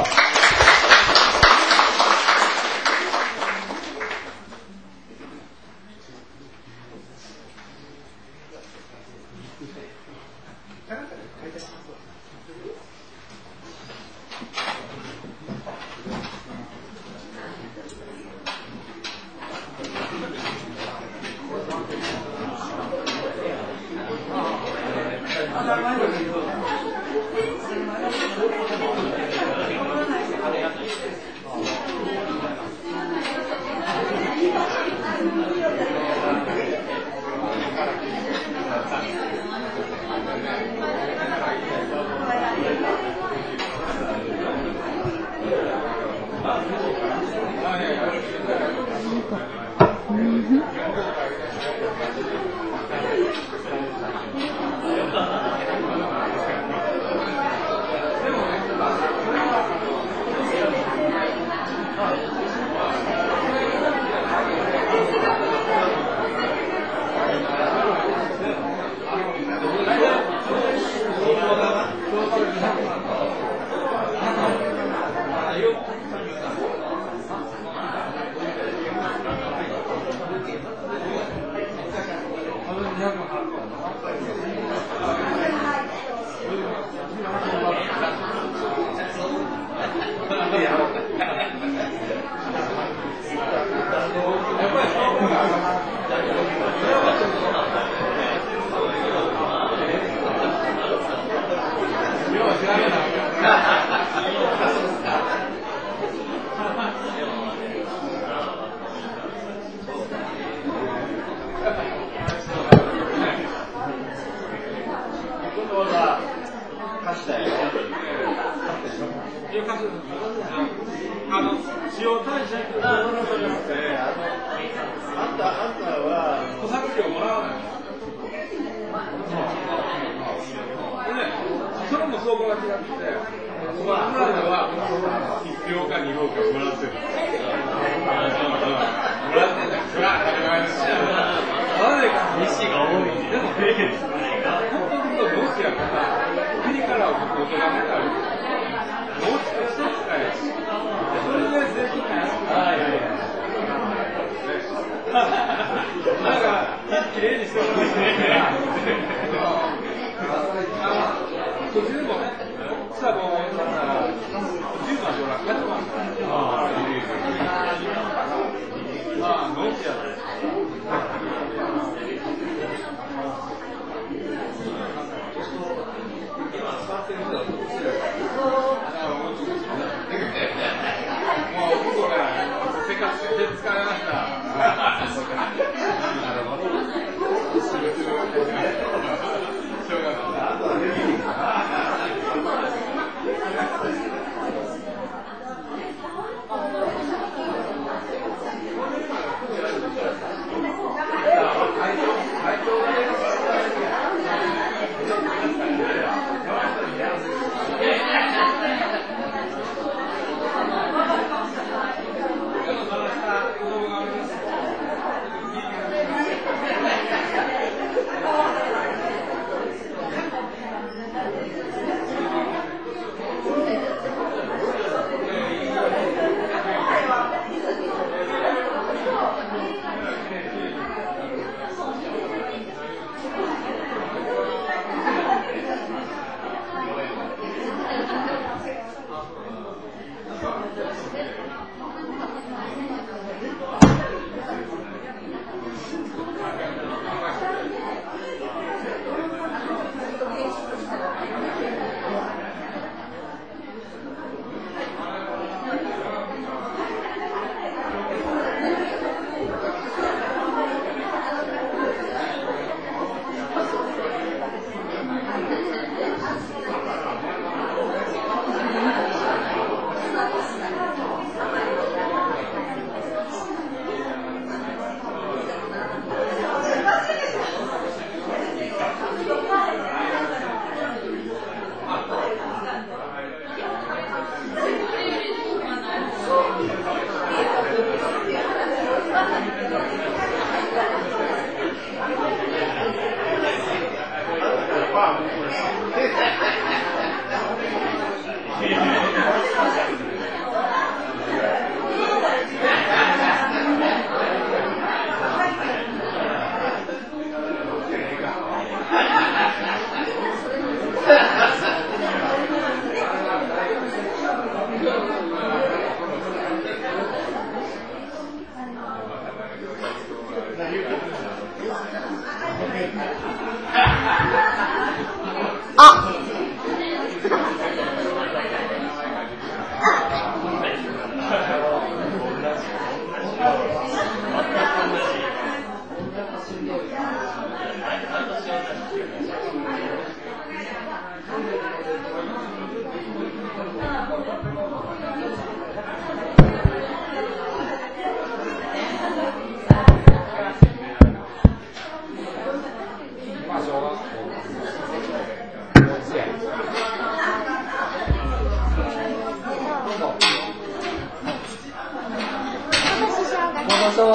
ましょう。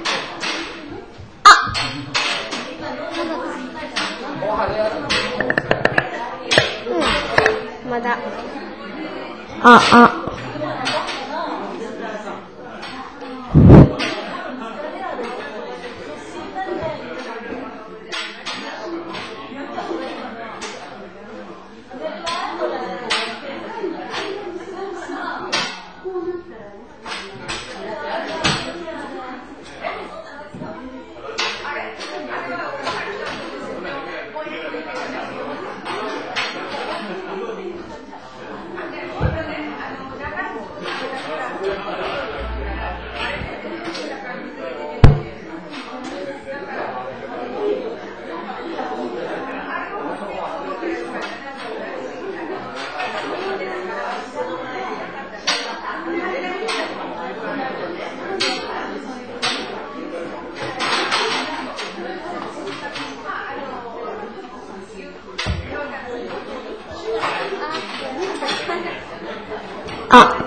もう春休み。 うん、まだ。あ、あ。あ。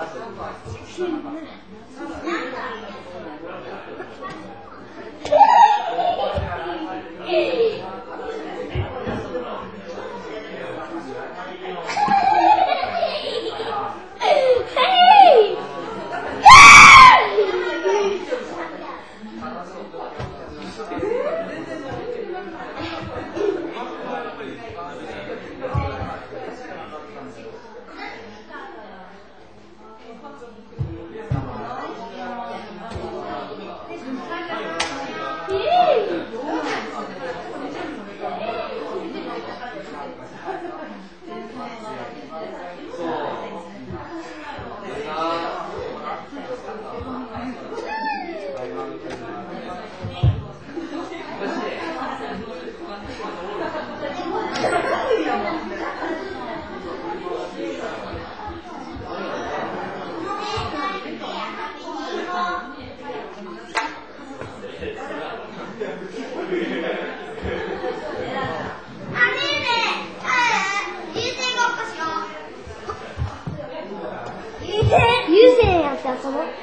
優勢やって遊ぼう。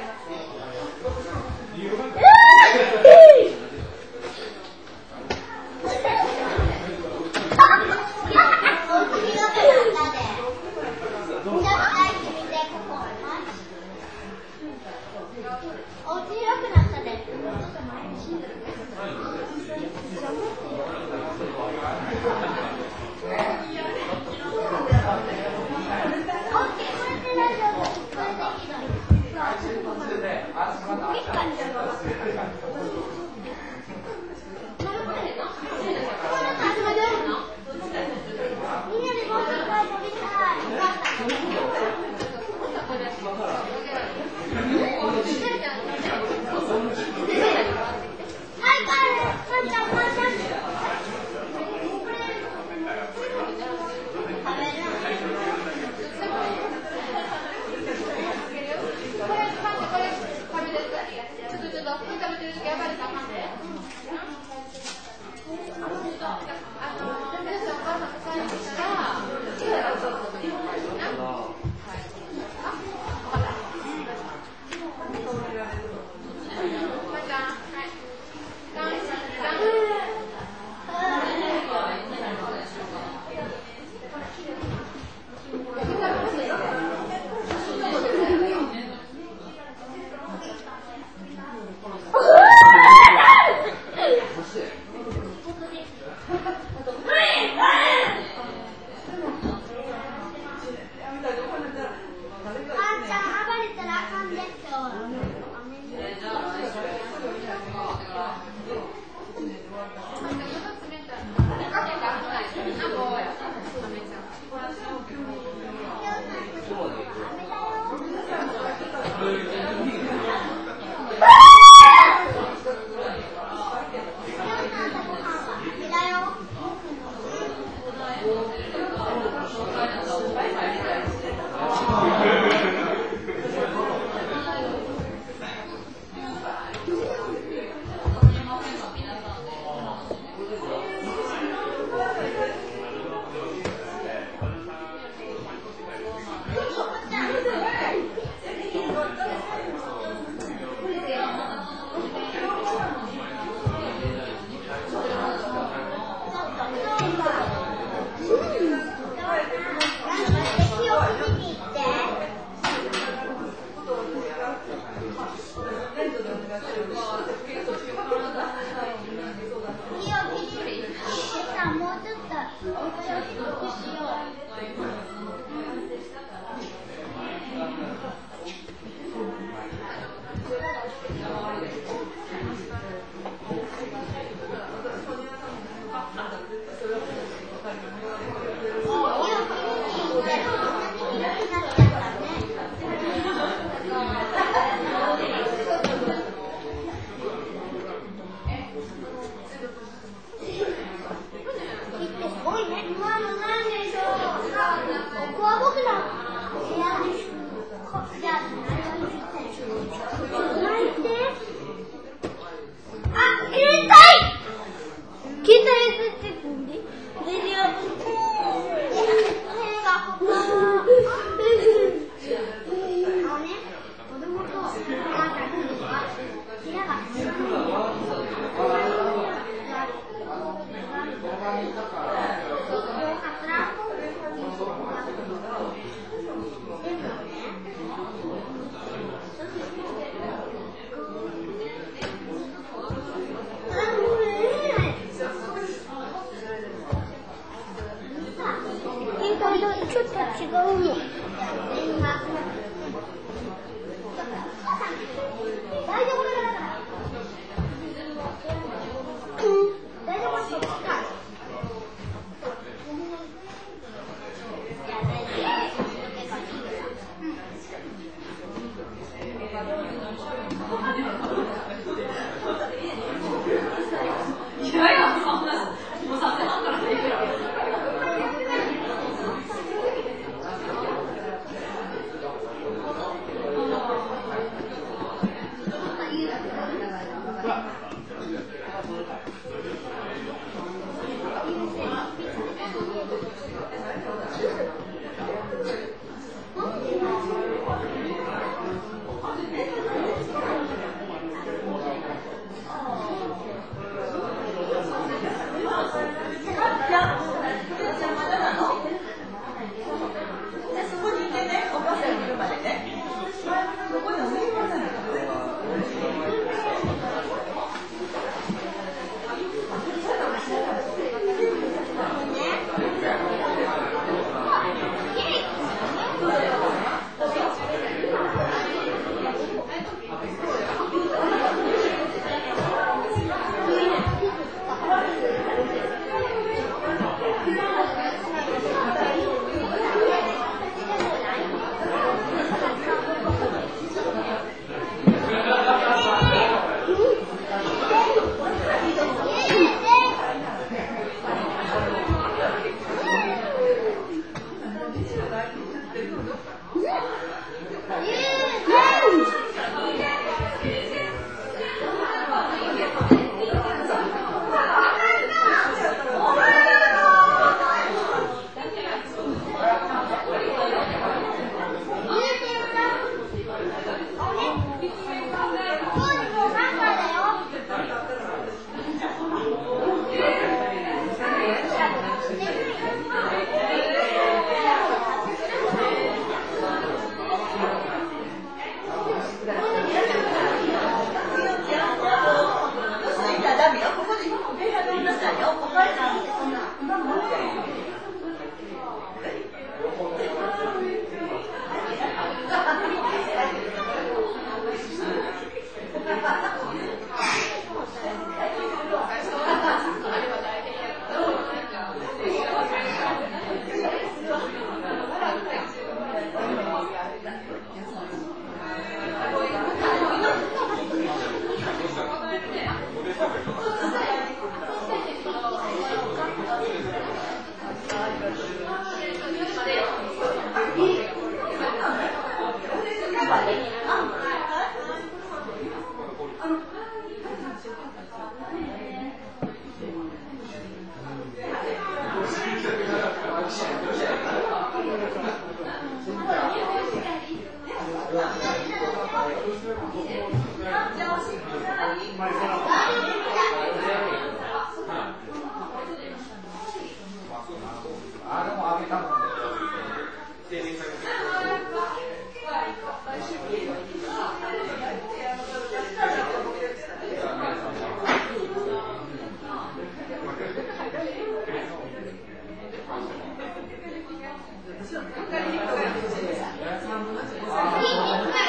まり